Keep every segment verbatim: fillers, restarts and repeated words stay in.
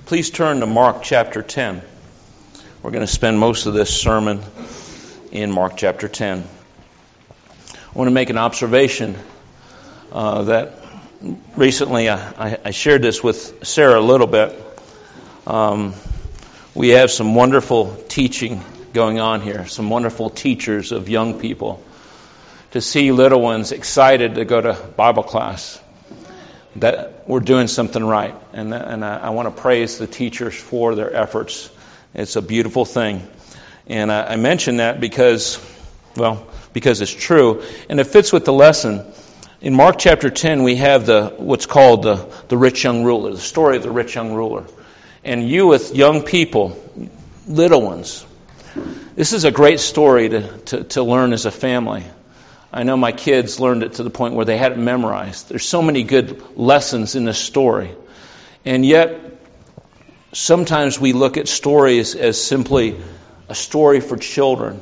Please turn to Mark chapter ten. We're going to spend most of this sermon in Mark chapter ten. I want to make an observation uh, that recently I, I shared this with Sarah a little bit. Um, we have some wonderful teaching going on here, some wonderful teachers of young people. To see little ones excited to go to Bible class, that we're doing something right. And, and I, I want to praise the teachers for their efforts. It's a beautiful thing. And I, I mention that because, well, because it's true. And it fits with the lesson. In Mark chapter ten, we have the what's called the, the rich young ruler, the story of the rich young ruler. And you with young people, little ones, this is a great story to, to, to learn as a family. I know my kids learned it to the point where they had it memorized. There's so many good lessons in this story. And yet, sometimes we look at stories as simply a story for children.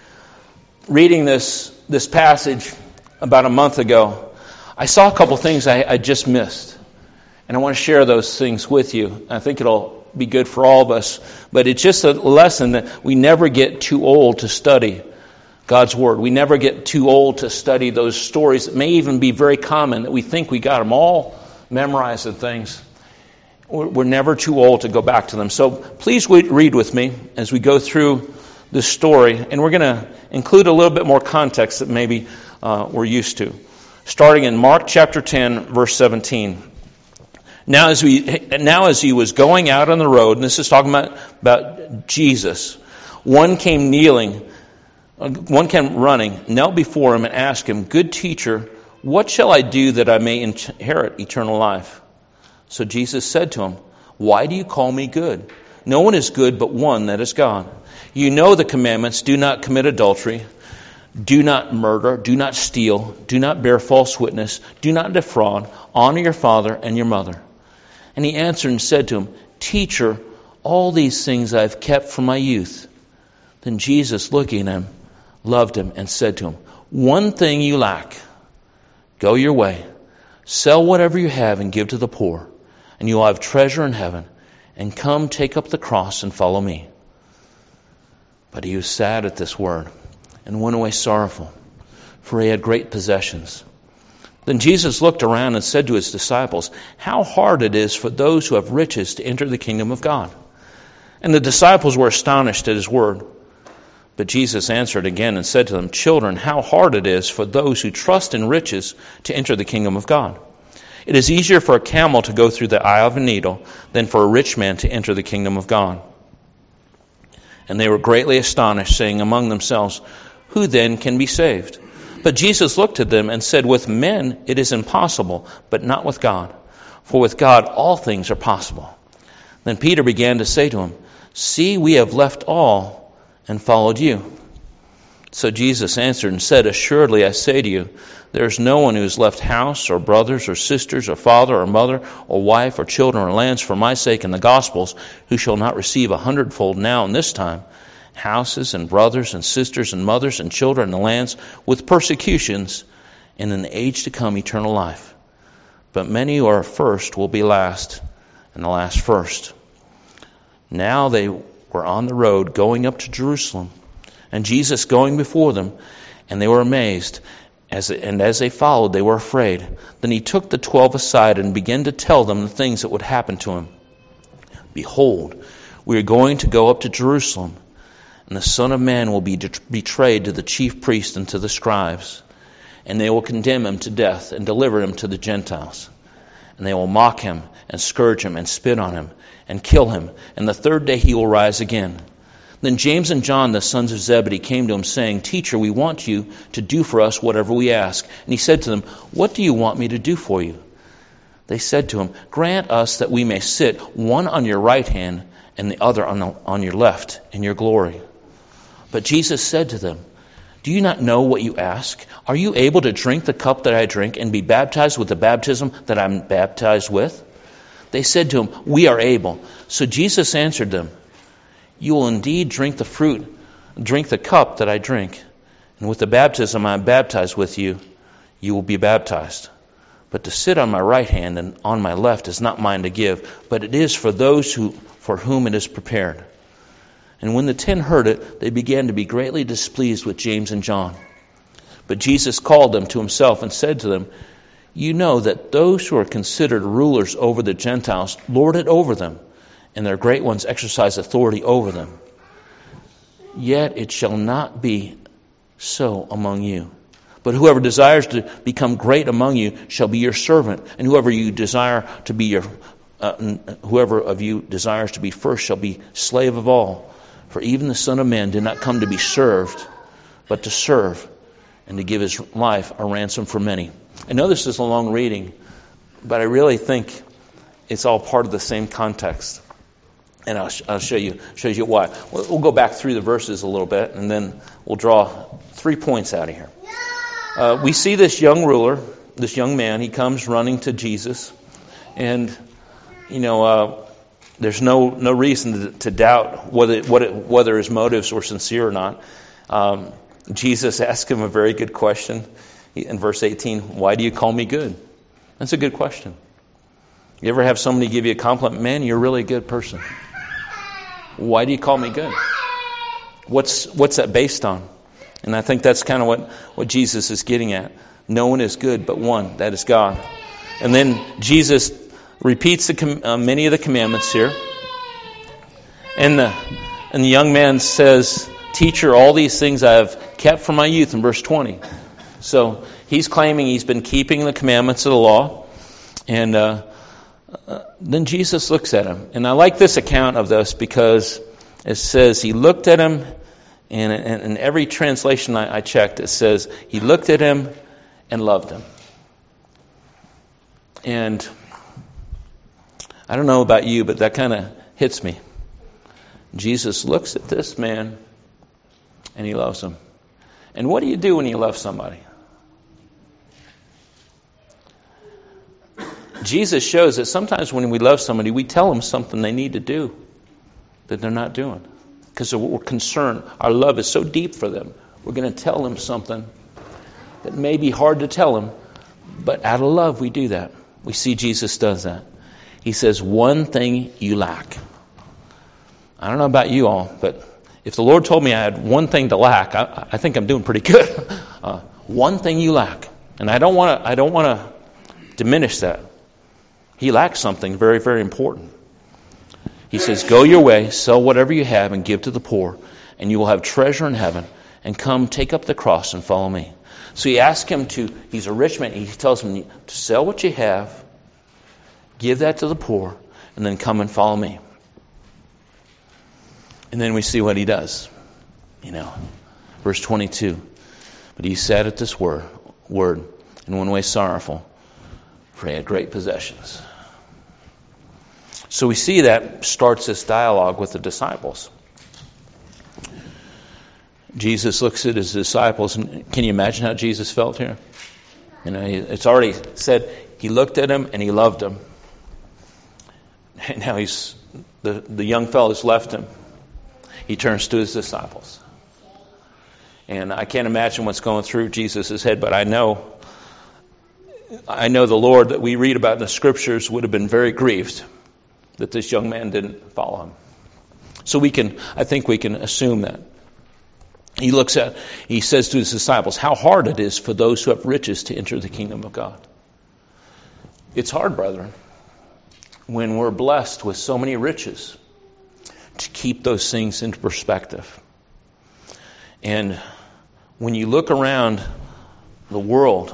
Reading this this passage about a month ago, I saw a couple things I, I just missed. And I want to share those things with you. I think it'll be good for all of us. But it's just a lesson that we never get too old to study God's Word. We never get too old to study those stories that may even be very common, that we think we got them all memorized and things. We're never too old to go back to them. So please read with me as we go through this story. And we're going to include a little bit more context that maybe uh, we're used to. Starting in Mark chapter ten, verse seventeen. Now as, we, now as he was going out on the road, and this is talking about, about Jesus, one came kneeling, One came running, knelt before him and asked him, "Good teacher, what shall I do that I may inherit eternal life?" So Jesus said to him, "Why do you call me good? No one is good but one, that is God. You know the commandments: do not commit adultery, do not murder, do not steal, do not bear false witness, do not defraud, honor your father and your mother." And he answered and said to him, "Teacher, all these things I have kept from my youth." Then Jesus, looking at him, loved him and said to him, "One thing you lack. Go your way, sell whatever you have and give to the poor, and you will have treasure in heaven. And come, take up the cross and follow me." But he was sad at this word and went away sorrowful, for he had great possessions. Then Jesus looked around and said to his disciples, "How hard it is for those who have riches to enter the kingdom of God." And the disciples were astonished at his word. But Jesus answered again and said to them, "Children, how hard it is for those who trust in riches to enter the kingdom of God. It is easier for a camel to go through the eye of a needle than for a rich man to enter the kingdom of God." And they were greatly astonished, saying among themselves, "Who then can be saved?" But Jesus looked at them and said, "With men it is impossible, but not with God. For with God all things are possible." Then Peter began to say to him, "See, we have left all and followed you." So Jesus answered and said, "Assuredly I say to you, there is no one who has left house or brothers or sisters or father or mother or wife or children or lands for my sake and the gospel's who shall not receive a hundredfold now in this time, houses and brothers and sisters and mothers and children and lands with persecutions, and in the age to come eternal life. But many who are first will be last, and the last first." Now they were on the road going up to Jerusalem, and Jesus going before them, and they were amazed, as and as they followed they were afraid. Then he took the twelve aside and began to tell them the things that would happen to him. "Behold, we are going to go up to Jerusalem, and the Son of Man will be betrayed to the chief priests and to the scribes, and they will condemn him to death and deliver him to the Gentiles. And they will mock him and scourge him and spit on him and kill him, and the third day he will rise again." Then James and John, the sons of Zebedee, came to him, saying, "Teacher, we want you to do for us whatever we ask." And he said to them, "What do you want me to do for you?" They said to him, "Grant us that we may sit, one on your right hand and the other on, the, on your left, in your glory." But Jesus said to them, "Do you not know what you ask? Are you able to drink the cup that I drink and be baptized with the baptism that I'm baptized with?" They said to him, "We are able." So Jesus answered them, "You will indeed drink the fruit, drink the cup that I drink, and with the baptism I am baptized with you, you will be baptized. But to sit on my right hand and on my left is not mine to give, but it is for those who for whom it is prepared. And when the ten heard it, they began to be greatly displeased with James and John. But Jesus called them to himself and said to them, you know that those who are considered rulers over the Gentiles lord it over them, and their great ones exercise authority over them. Yet it shall not be so among you. But whoever desires to become great among you shall be your servant, and whoever you desire to be your, uh, whoever of you desires to be first shall be slave of all. For even the Son of Man did not come to be served, but to serve, and to give his life a ransom for many. I know this is a long reading, but I really think it's all part of the same context. And I'll, I'll show you show you why. We'll, we'll go back through the verses a little bit, and then we'll draw three points out of here. Uh, we see this young ruler, this young man. He comes running to Jesus, and you know, uh, there's no no reason to, to doubt whether what it, whether his motives were sincere or not. Um, Jesus asked him a very good question in verse eighteen. Why do you call me good? That's a good question. You ever have somebody give you a compliment? Man, you're a really good person. Why do you call me good? What's what's that based on? And I think that's kind of what, what Jesus is getting at. No one is good but one, that is God. And then Jesus repeats the com- uh, many of the commandments here. And the, and the young man says, Teacher, all these things I have kept from my youth, in verse twenty. So he's claiming he's been keeping the commandments of the law. And uh, uh, then Jesus looks at him. And I like this account of this because it says he looked at him. And in every translation I checked, it says he looked at him and loved him. And I don't know about you, but that kind of hits me. Jesus looks at this man and he loves him. And what do you do when you love somebody? Jesus shows that sometimes when we love somebody, we tell them something they need to do that they're not doing. Because we're concerned. Our love is so deep for them. We're going to tell them something that may be hard to tell them, but out of love we do that. We see Jesus does that. He says, one thing you lack. I don't know about you all, but if the Lord told me I had one thing to lack, I, I think I'm doing pretty good. uh, one thing you lack. And I don't want to I don't want to diminish that. He lacks something very, very important. He says, go your way, sell whatever you have and give to the poor, and you will have treasure in heaven, and come take up the cross and follow me. So he asks him to, he's a rich man, he tells him to sell what you have, give that to the poor, and then come and follow me. And then we see what he does. You know, verse twenty-two. But he sat at this word, word and went away sorrowful, for he had great possessions. So we see that starts this dialogue with the disciples. Jesus looks at his disciples, and can you imagine how Jesus felt here? You know, it's already said he looked at him and he loved him. And now he's the, the young fellow's left him. He turns to his disciples. And I can't imagine what's going through Jesus' head, but I know I know the Lord that we read about in the scriptures would have been very grieved that this young man didn't follow him. So we can, I think we can assume that. He looks at, he says to his disciples, how hard it is for those who have riches to enter the kingdom of God. It's hard, brethren, when we're blessed with so many riches, to keep those things into perspective. And when you look around the world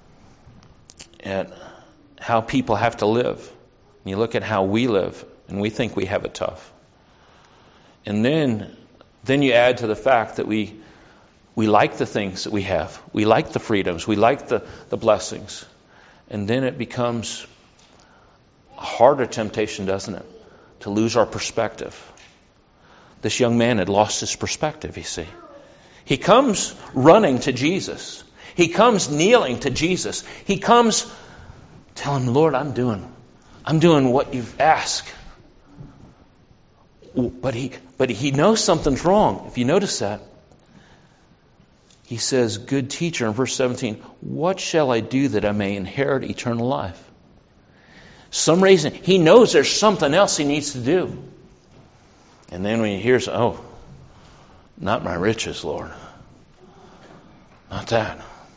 at how people have to live, and you look at how we live, and we think we have it tough. And then then you add to the fact that we we like the things that we have. We like the freedoms. We like the, the blessings. And then it becomes a harder temptation, doesn't it? To lose our perspective. This young man had lost his perspective, you see. He comes running to Jesus. He comes kneeling to Jesus. He comes telling him, Lord, I'm doing I'm doing what you've asked. But he but he knows something's wrong. If you notice that, he says, good teacher, in verse seventeen, what shall I do that I may inherit eternal life? Some reason, he knows there's something else he needs to do. And then when he hears, oh, not my riches, Lord. Not that.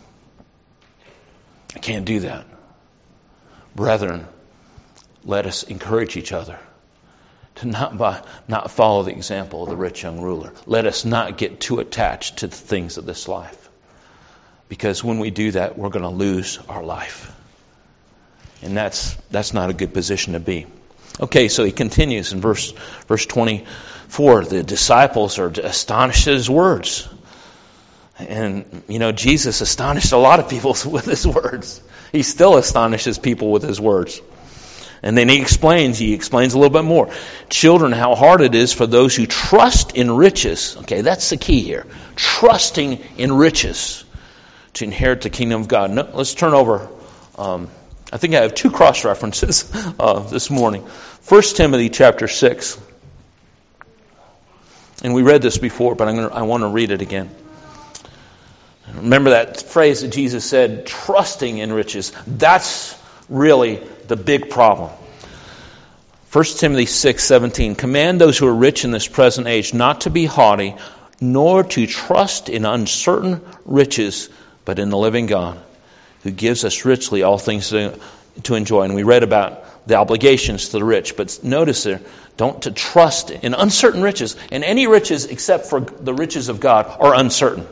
I can't do that. Brethren, let us encourage each other to not by, not follow the example of the rich young ruler. Let us not get too attached to the things of this life. Because when we do that, we're going to lose our life. And that's that's not a good position to be. Okay, so he continues in verse verse twenty-four. The disciples are astonished at his words. And, you know, Jesus astonished a lot of people with his words. He still astonishes people with his words. And then he explains, he explains a little bit more. Children, how hard it is for those who trust in riches. Okay, that's the key here. Trusting in riches to inherit the kingdom of God. No, let's turn over. Um, I think I have two cross references uh, this morning. First Timothy chapter six. And we read this before, but I'm gonna, I want to read it again. Remember that phrase that Jesus said, trusting in riches. That's really the big problem. First Timothy six seventeen. Command those who are rich in this present age not to be haughty, nor to trust in uncertain riches, but in the living God, who gives us richly all things to, to enjoy. And we read about the obligations to the rich. But notice there, don't to trust in uncertain riches. And any riches except for the riches of God are uncertain.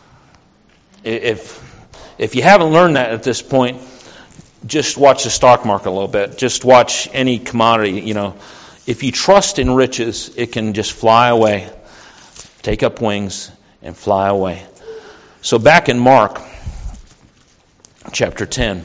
If if you haven't learned that at this point, just watch the stock market a little bit. Just watch any commodity. You know, if you trust in riches, it can just fly away, take up wings, and fly away. So back in Mark chapter ten.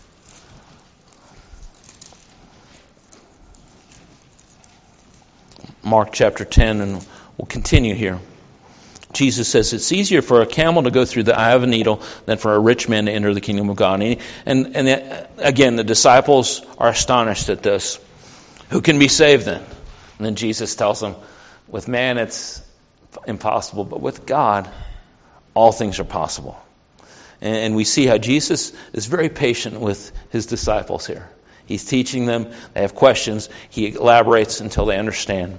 Mark chapter ten, and we'll continue here. Jesus says it's easier for a camel to go through the eye of a needle than for a rich man to enter the kingdom of God. And, and, and again, the disciples are astonished at this. Who can be saved then? And then Jesus tells them, with man it's impossible, but with God all things are possible. And, and we see how Jesus is very patient with his disciples here. He's teaching them. They have questions. He elaborates until they understand.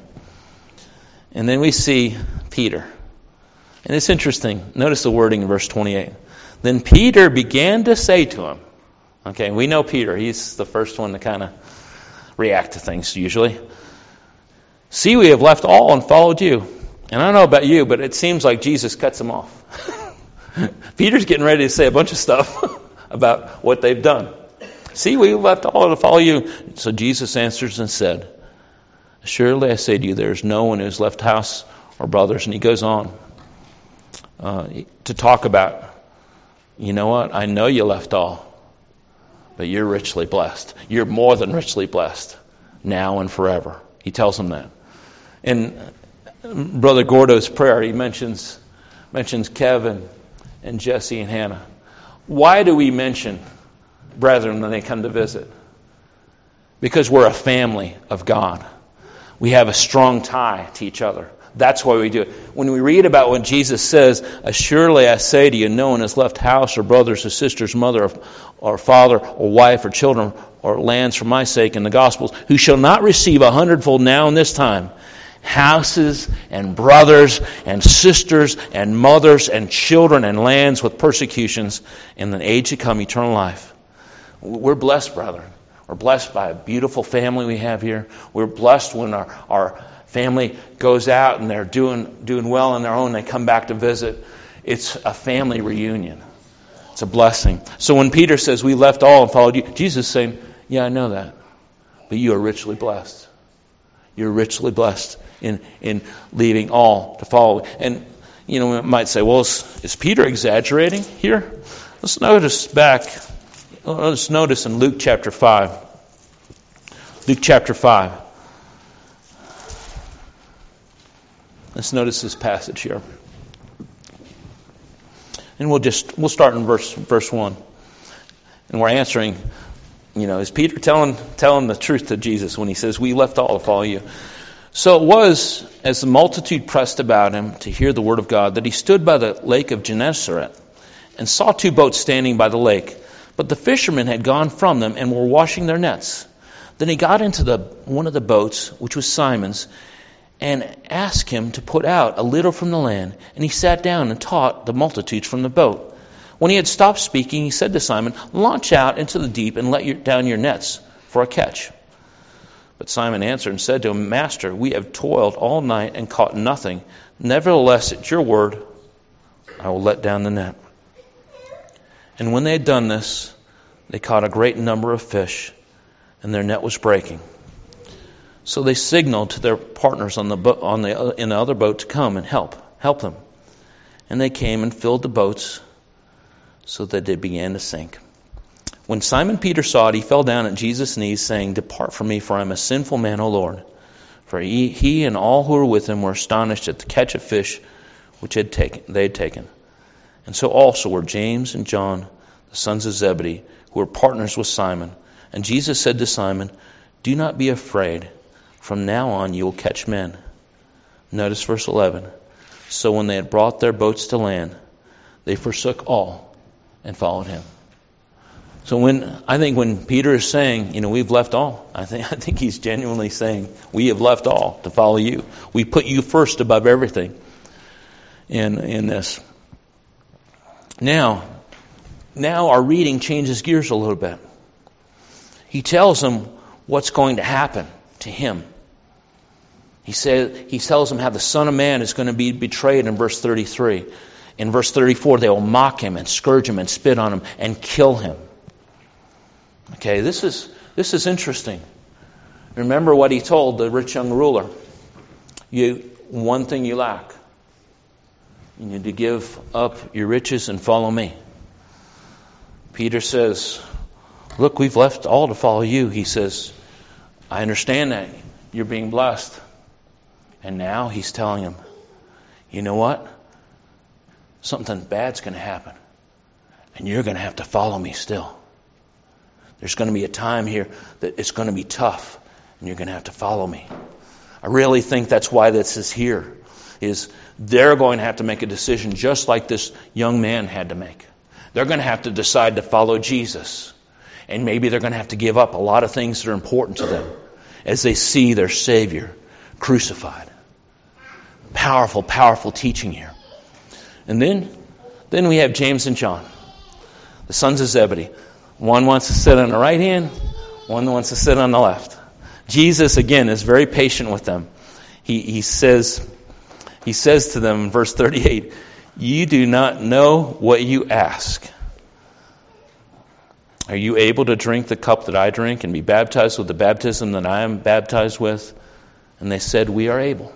And then we see Peter. And it's interesting. Notice the wording in verse twenty-eight. Then Peter began to say to him. Okay, we know Peter. He's the first one to kind of react to things usually. See, we have left all and followed you. And I don't know about you, but it seems like Jesus cuts him off. Peter's getting ready to say a bunch of stuff about what they've done. See, we left all to follow you. So Jesus answers and said, surely I say to you, there is no one who has left house or brothers. And he goes on. Uh, to talk about, you know what, I know you left all, but you're richly blessed. You're more than richly blessed, now and forever. He tells them that. In Brother Gordo's prayer, he mentions mentions Kevin and Jesse and Hannah. Why do we mention brethren when they come to visit? Because we're a family of God. We have a strong tie to each other. That's why we do it. When we read about what Jesus says, surely I say to you, no one has left house or brothers or sisters, mother or, or father or wife or children or lands for my sake in the Gospels, who shall not receive a hundredfold now in this time, houses and brothers and sisters and mothers and children and lands with persecutions in the age to come, eternal life. We're blessed, brethren. We're blessed by a beautiful family we have here. We're blessed when our, our family goes out and they're doing doing well on their own. They come back to visit. It's a family reunion. It's a blessing. So when Peter says, we left all and followed you, Jesus is saying, yeah, I know that. But you are richly blessed. You're richly blessed in, in leaving all to follow. And, you know, we might say, well, is, is Peter exaggerating here? Let's notice back. Let's notice in Luke chapter five. Luke chapter five. Let's notice this passage here. And we'll just we'll start in verse verse one. And we're answering, you know, is Peter telling telling the truth to Jesus when he says, we left all to follow you? So it was, as the multitude pressed about him to hear the word of God, that he stood by the lake of Gennesaret and saw two boats standing by the lake. But the fishermen had gone from them and were washing their nets. Then he got into the one of the boats, which was Simon's, and asked him to put out a little from the land. And he sat down and taught the multitudes from the boat. When he had stopped speaking, he said to Simon, "Launch out into the deep and let your, down your nets for a catch." But Simon answered and said to him, "Master, we have toiled all night and caught nothing. Nevertheless, at your word, I will let down the net." And when they had done this, they caught a great number of fish, and their net was breaking. So they signaled to their partners on the bo- on the in the other boat to come and help help them. And they came and filled the boats, so that they began to sink. When Simon Peter saw it, he fell down at Jesus' knees, saying, "Depart from me, for I am a sinful man, O Lord." For he, he and all who were with him were astonished at the catch of fish which had taken, they had taken. And so also were James and John, the sons of Zebedee, who were partners with Simon. And Jesus said to Simon, "Do not be afraid. From now on you will catch men." Notice verse eleven. So when they had brought their boats to land, they forsook all and followed him. So when I think when Peter is saying, you know, we've left all, I think I think he's genuinely saying, we have left all to follow you. We put you first above everything in in this. Now, now our reading changes gears a little bit. He tells them what's going to happen to him. He said he tells them how the Son of Man is going to be betrayed in verse thirty-three. In verse thirty-four, they will mock him and scourge him and spit on him and kill him. Okay, this is this is interesting. Remember what he told the rich young ruler. You one thing you lack. You need to give up your riches and follow me. Peter says, "Look, we've left all to follow you." He says, "I understand that. You're being blessed." And now he's telling him, you know what? Something bad's going to happen. And you're going to have to follow me still. There's going to be a time here that it's going to be tough. And you're going to have to follow me. I really think that's why this is here. Is they're going to have to make a decision just like this young man had to make. They're going to have to decide to follow Jesus. And maybe they're going to have to give up a lot of things that are important to them as they see their Savior crucified. Powerful, powerful teaching here. And then, then we have James and John, the sons of Zebedee. One wants to sit on the right hand, one wants to sit on the left. Jesus, again, is very patient with them. He, he says, he says to them in verse thirty-eight, "You do not know what you ask. Are you able to drink the cup that I drink and be baptized with the baptism that I am baptized with?" And they said, "We are able."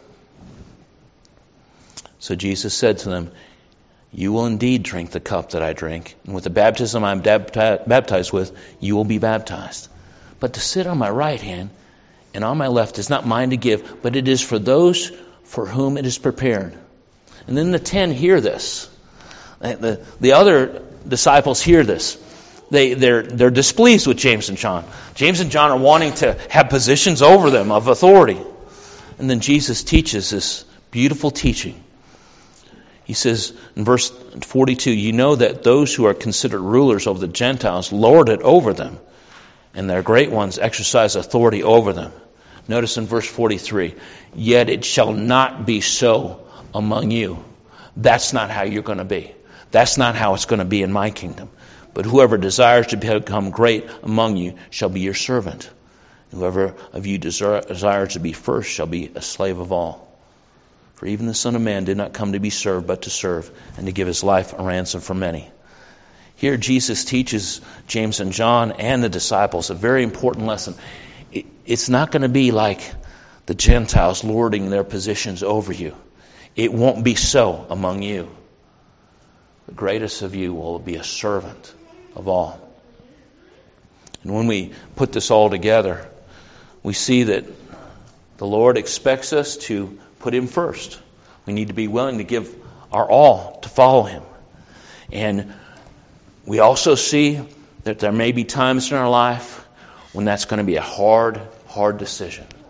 So Jesus said to them, "You will indeed drink the cup that I drink, and with the baptism I am baptized with, you will be baptized. But to sit on my right hand and on my left is not mine to give, but it is for those for whom it is prepared." And then the ten hear this. The, the other disciples hear this. They, they're, they're displeased with James and John. James and John are wanting to have positions over them of authority. And then Jesus teaches this beautiful teaching. He says in verse forty-two, "You know that those who are considered rulers over the Gentiles lord it over them, and their great ones exercise authority over them." Notice in verse forty-three, "Yet it shall not be so among you." That's not how you're going to be. That's not how it's going to be in my kingdom. "But whoever desires to become great among you shall be your servant. Whoever of you desires to be first shall be a slave of all. For even the Son of Man did not come to be served, but to serve, and to give his life a ransom for many." Here Jesus teaches James and John and the disciples a very important lesson. It's not going to be like the Gentiles lording their positions over you. It won't be so among you. The greatest of you will be a servant of all. And when we put this all together, we see that the Lord expects us to put him first. We need to be willing to give our all to follow him. And we also see that there may be times in our life when that's going to be a hard, hard decision.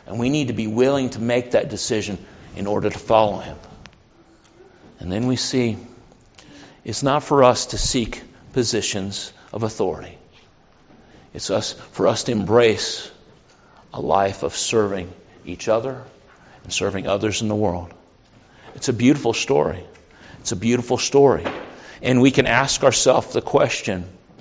And we need to be willing to make that decision in order to follow Him. And then we see it's not for us to seek positions of authority. It's us for us to embrace a life of serving each other and serving others in the world. It's a beautiful story. It's a beautiful story. And we can ask ourselves the question,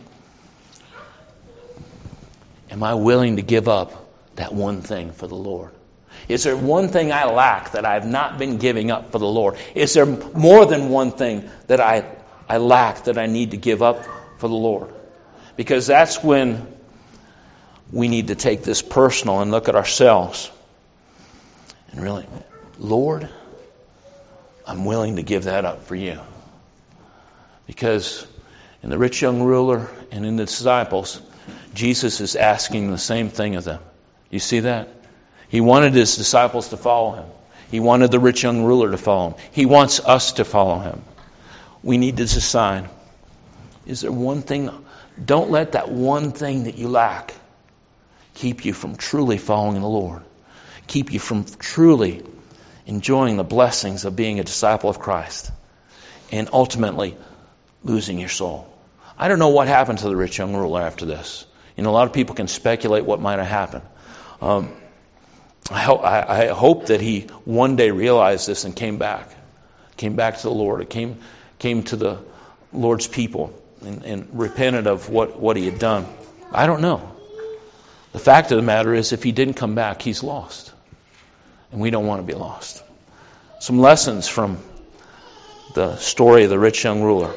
am I willing to give up that one thing for the Lord? Is there one thing I lack that I have not been giving up for the Lord? Is there more than one thing that I, I lack that I need to give up for the Lord? Because that's when we need to take this personal and look at ourselves. And really, Lord, I'm willing to give that up for you. Because in the rich young ruler and in the disciples, Jesus is asking the same thing of them. You see that? He wanted His disciples to follow Him. He wanted the rich young ruler to follow Him. He wants us to follow Him. We need to decide, is there one thing? Don't let that one thing that you lack keep you from truly following the Lord. Keep you from truly enjoying the blessings of being a disciple of Christ. And ultimately, losing your soul. I don't know what happened to the rich young ruler after this. You know, a lot of people can speculate what might have happened. Um, I, ho- I, I hope that he one day realized this and came back. Came back to the Lord. It came came to the Lord's people and, and repented of what, what he had done. I don't know. The fact of the matter is, if he didn't come back, he's lost. And we don't want to be lost. Some lessons from the story of the rich young ruler.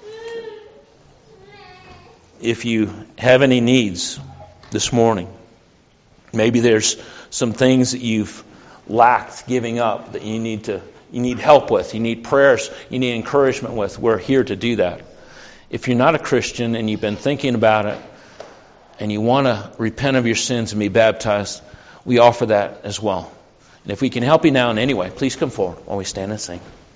If you have any needs this morning, maybe there's some things that you've lacked giving up that you need to you need help with, you need prayers, you need encouragement with, we're here to do that. If you're not a Christian and you've been thinking about it and you want to repent of your sins and be baptized, we offer that as well. And if we can help you now in any way, please come forward while we stand and sing.